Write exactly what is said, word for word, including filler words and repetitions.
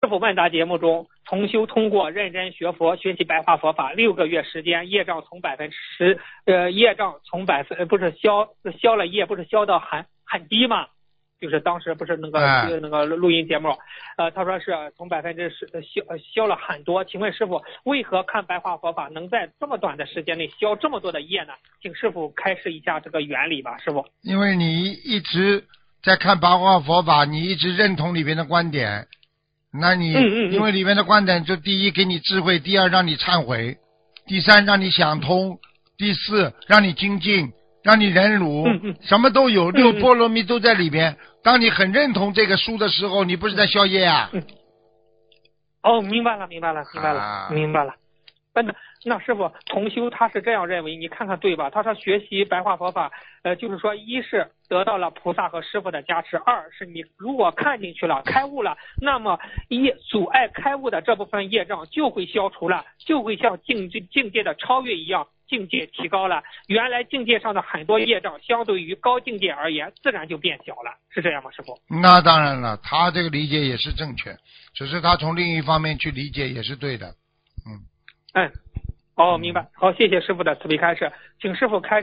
师傅问答节目中，重修通过认真学佛、学习白话佛法六个月时间，业障从百分之十，呃，业障从百分不是消消了业，不是消到很很低吗？就是当时不是那个、 哎、 那个录音节目，呃，他说是从百分之十消消了很多。请问师傅，为何看白话佛法能在这么短的时间内消这么多的业呢？请师傅开示一下这个原理吧，师傅。 因为你一直在看白话佛法，你一直认同里边的观点。那你嗯嗯嗯因为里面的观点，就第一给你智慧，第二让你忏悔，第三让你想通，第四让你精进，让你忍辱， 嗯嗯什么都有， 嗯六波罗蜜都在里边。当你很认同这个书的时候，你不是在消业啊？ 嗯哦，明白了，明白了，明白了， 啊明白了。那那师傅，同修他是这样认为，你看看对吧？他说学习白话佛法，呃，就是说，一是得到了菩萨和师傅的加持，二是你如果看进去了，开悟了，那么一阻碍开悟的这部分业障就会消除了，就会像境界境界的超越一样，境界提高了，原来境界上的很多业障，相对于高境界而言，自然就变小了，是这样吗，师傅？ 那当然了，他这个理解也是正确，只是他从另一方面去理解也是对的。嗯。 嗯，哦，明白。好，谢谢师傅的慈悲开示，请师傅开示。